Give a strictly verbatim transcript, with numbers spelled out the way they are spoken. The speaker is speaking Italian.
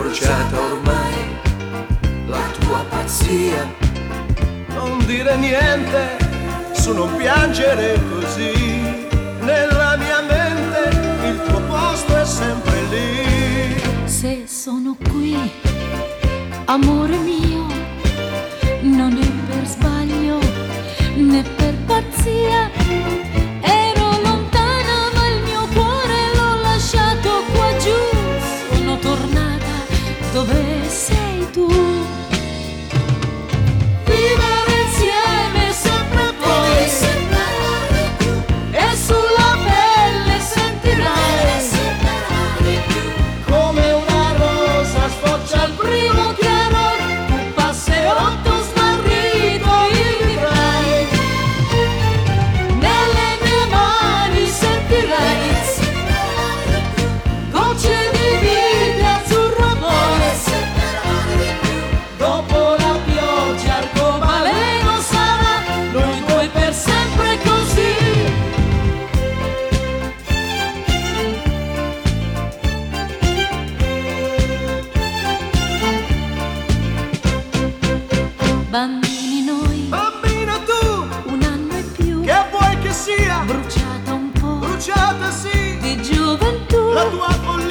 bruciata ormai la tua pazzia. Non dire niente, su non piangere così, nella mia mente il tuo posto è sempre lì. Se sono qui, amore mio, non è per sbaglio né per pazzia. Ero lontana ma il mio cuore l'ho lasciato qua giù. Sono tornata dove sei tu. Vivere insieme sempre poi, e sulla pelle sentirai come una rosa sfoggia al primo chiaro. Tu passerotto smarrito il vivrai, nelle mie mani sentirai gocce di vite azzurro amore. Dopo la pioggia arcobaleno sarà, noi due per sempre così. Bambini noi, Bambina tu, un anno e più, che vuoi che sia? bruciata un po' Bruciata sì, di gioventù. la tua follia